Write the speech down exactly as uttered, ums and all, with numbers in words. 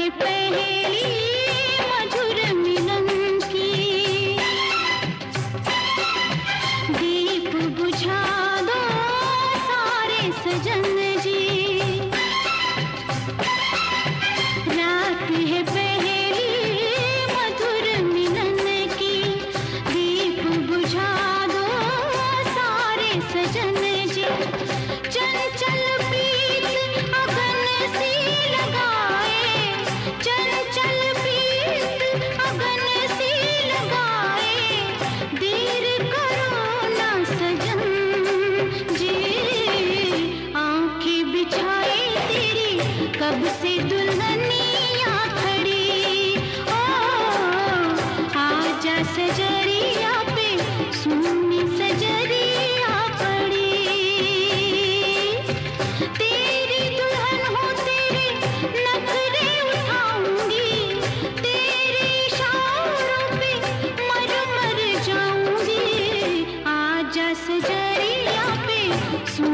है पहेली मधुर मिलन की। दीप बुझा दो सारे सजन जी, रात है पहेली मधुर मिलन की। दीप बुझा दो सारे सजन जी, चंचल प्रीत अगन सी लगाए, चंचल प्रीत अगन सी लगाए। देर करो ना सजन जी, आंखें बिछाए तेरी कब से दुल्हनिया खड़ी। ओ आजा सजरिया पे सुनी सजरिया पड़ी। तेरी दुल्हन हो तेरे नखरे उठाऊंगी, तेरे इशारों पे मर मर जाऊंगी। आजा सजरिया पे सुनी